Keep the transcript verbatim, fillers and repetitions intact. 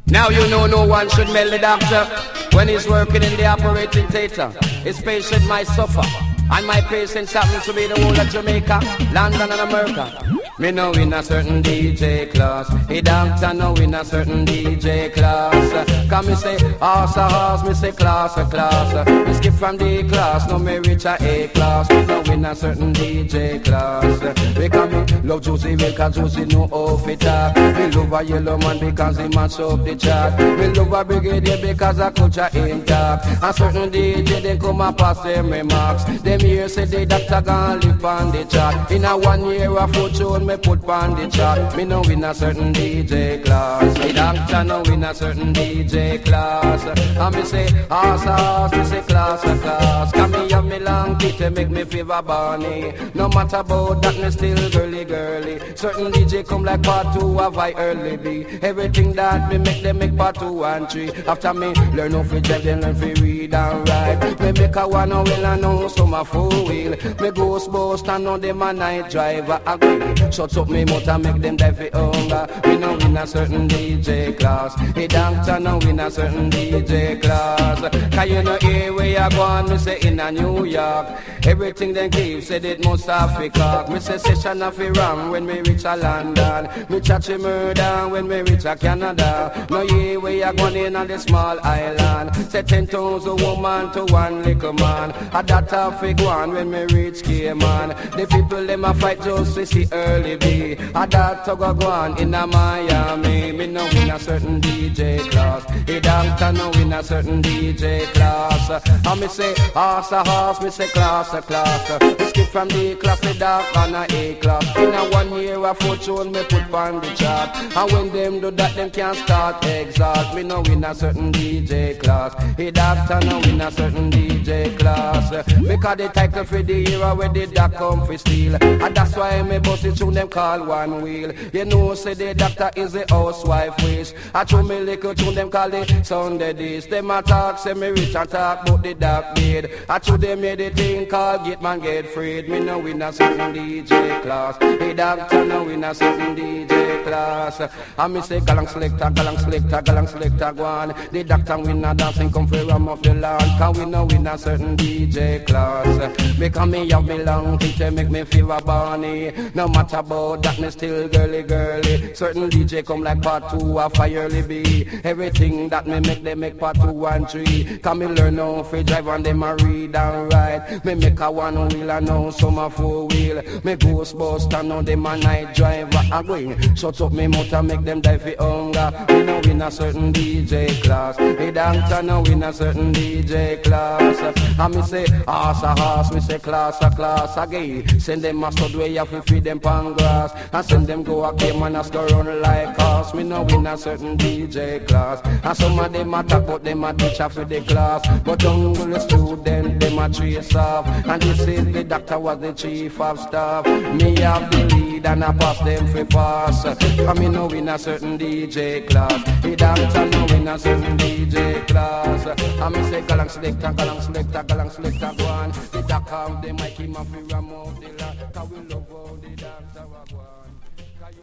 Now you know no one should mail the doctor when he's working in the operating theater. His patient might suffer, and my patients happen to be the whole of Jamaica, London and America. Me know in a certain D J class, a doctor know in a certain D J class. Come me say horse a horse, me say class a class. Me skip from D class, no me reach a A class. Me know in a certain D J class. We come me love Juicy because Juicy know how to talk. Me love a yellow man because he mash up the chart. Me love a brigadier because a culture intact. A certain D J they come and pass them remarks. Them here say the doctor gon' live on the chart. In a one year a fortune me put on the chart. Me know in a certain D J class. The doctor know in a certain D J class. And me say horse a horse, me say class a class. Can me have me long teeth to make me favor Barney. No matter about that, me still girly girly. Certain D J come like part two of I early be. Everything that me make them make part two and three. After me learn how to drive, then learn to read and write. Me make a one wheel and know some a four wheel. Me ghost boast and know them a night driver agree. Shut up me mouth and make them die for hunger. We know in a certain D J class. The doctor know in a certain D J class. Cause you know here where you born, me say in a New York. Everything they give said it must have to cock. Me say session of a wrong when me reach a London. Me chat a murder when me reach a Canada. No here where you born in on the small island. Say ten thousand woman to one little man. A that have to go on when me reach Cayman. The people them a fight just to see early be. A that to go on in a Miami. Me know in a certain D J class. A doctor know in a certain D J class. And me say horse a horse, me say class a class. Me skip from D class to dark and a A class. In a one year a fortune me put on the chart. And when them do that them can't start exhaust. Me know in a certain D J class. A doctor know in a certain D J class. Because the title for the era where the doc come for steal. And that's why me bust it through them call one wheel. You know say the doctor is the housewife wish. I throw me little tune them call it Sunday this. Them a talk say me rich and talk about the dark bed. I throw them made the thing called get man get freed. Me know in a certain D J class. The doctor know in a certain D J class. And me say galang selector, galang selector, galang selector go on. The doctor win a dancing come for ram off the land. Cause we know in a certain D J class. Because me have me long teeth to make me feel a Barney. No matter about that me still girly girly. Certain D J come like part two of Firely be. Everything that me make them make part two and three. Cause me learn how to drive and them a read and write. Me make a one wheel and now some a four wheel. Me ghost bust and now them a night driver again. Shut up me mouth and make them die for hunger. We know in a certain D J class. The doctor know in a certain D J class. And me say horse a horse, me say class a class again. Send them a stud where you have to feed them pan grass. And send them go a game and a score run like horse. Me know in a certain D J class. And some of them a talk but them a teach for the class. But don't go the student, them a trace off. And this is the doctor was the chief of staff. Me have the lead and I pass them for pass. And me know in a certain D J class. The doctor know in a certain D J class. And me say galang selector, galang selector, galang selector go on. The doctor have the mic him a fi ram out the lot. Cause we love